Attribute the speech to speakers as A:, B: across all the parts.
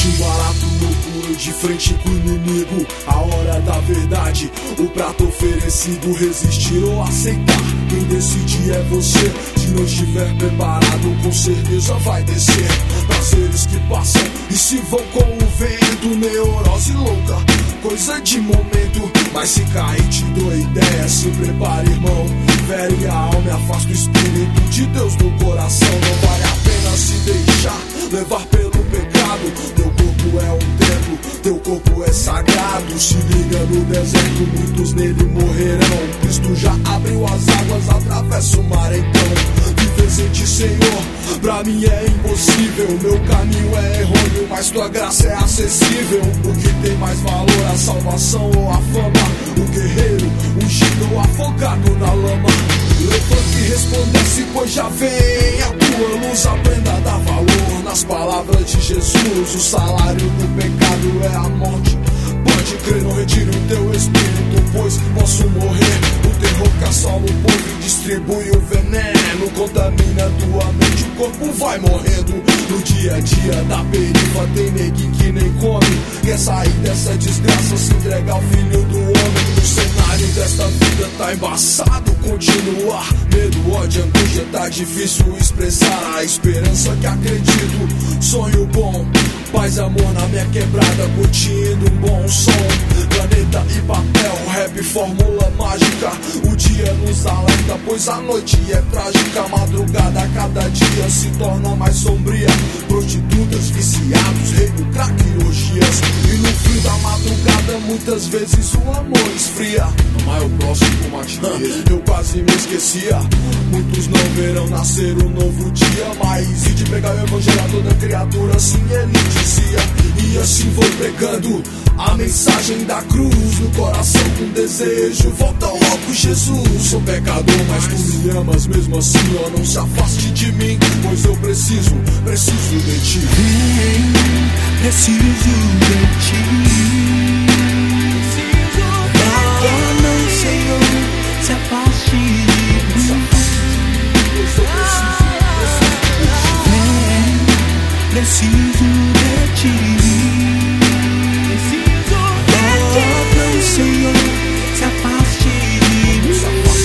A: Um barato loucura de frente com o inimigo. A hora da verdade, o prato oferecido. Resistir ou aceitar, quem decide é você. Se não estiver preparado, com certeza vai descer. Prazeres que passam e se vão com o vento. Neurose louca, coisa de momento. Mas se cair te dou ideia, se prepare, irmão. Fere a alma e afasta o espírito de Deus do coração. Não vale a pena se deixar levar pelo pecado. Teu corpo é um templo, teu corpo é sagrado. Se liga no deserto, muitos nele morrerão. Cristo já abriu as águas, atravessa o mar então. Viver sem ti, Senhor, pra mim é impossível. Meu caminho é errôneo, mas tua graça é acessível. O que tem mais valor, a salvação ou a fama? O guerreiro, ungido ou afogado na lama? Levante e resplandece, pois já vem a tua luz. Aprenda a dar valor nas palavras de Jesus. O salário do pecado é a morte. Pode crer, não retire o teu espírito, pois posso morrer. O terror que assola o povo e distribui o veneno. Contamina tua mente, o corpo vai morrendo. No dia a dia da perifa tem neguinho que nem come. Quer sair dessa desgraça, se entregar ao filho do homem. O cenário desta vida tá embaçado, continuar. Medo, ódio, angústia, tá difícil expressar a esperança que acredito. Sonho bom, paz e amor na minha quebrada, curtindo um bom som. Caneta e papel, rap, fórmula mágica. O dia nos alerta, pois a noite é trágica. A madrugada a cada dia se torna mais sombria. Prostitutas, viciados, rei do crack e orgias. E no fim da madrugada muitas vezes o amor esfria. Amar o próximo como a ti mesmo. Eu quase me esquecia. Muitos não verão nascer um novo dia. Mas e de pegar o evangelho a toda criatura, assim ele dizia. E assim vou pregando a mensagem da cruz no coração com desejo. Volta logo, Jesus. Sou pecador, mas tu me amas mesmo assim. Ó, não se afaste de mim, pois eu preciso de ti.
B: Vem, preciso de ti. Oh, não, Senhor, se afaste de mim. Vem, preciso de ti. Senhor, se afaste de mim.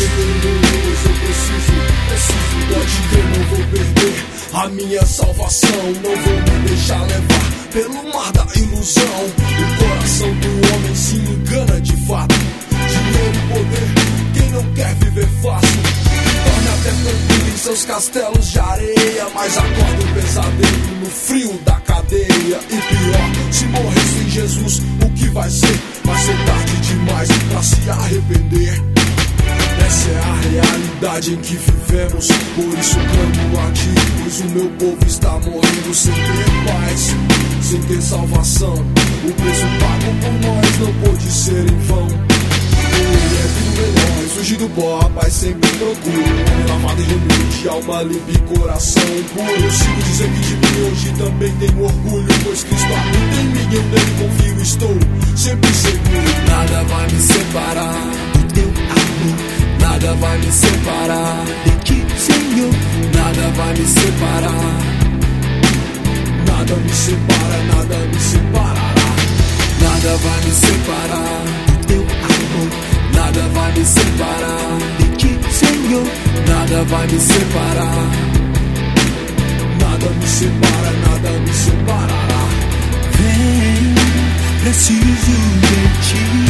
A: Pode crer, não vou perder a minha salvação. Não vou me deixar levar pelo mar da ilusão. O coração do homem se engana de fato. Dinheiro e poder, quem não quer viver fácil, dorme até tranquilo em seus castelos de areia. Mas acorda um pesadelo no frio da cadeia. E pior, se morrer sem Jesus, o que vai ser? Vai ser tarde demais pra se arrepender. Essa é a realidade em que vivemos. Por isso clamo a ti, pois o meu povo está morrendo sem ter paz, sem ter salvação. O preço pago por nós não pode ser em vão. Ele é filho veloz, surge do pó, a paz sempre procuro. Lavado e remido de alma limpa e coração puro. Eu sigo dizendo que de mim hoje também tenho orgulho, pois Cristo habita em mim, eu nele confio, estou sempre seguro.
B: Nada vai me separar do teu amor. Nada vai me separar de ti, Senhor. Nada vai me separar.
A: Nada me separa, nada me separará.
B: Nada vai me separar do teu amor. Nada vai me separar de ti, Senhor. Nada vai me separar.
A: Nada me separa, nada me separará.
B: Vem, preciso de ti.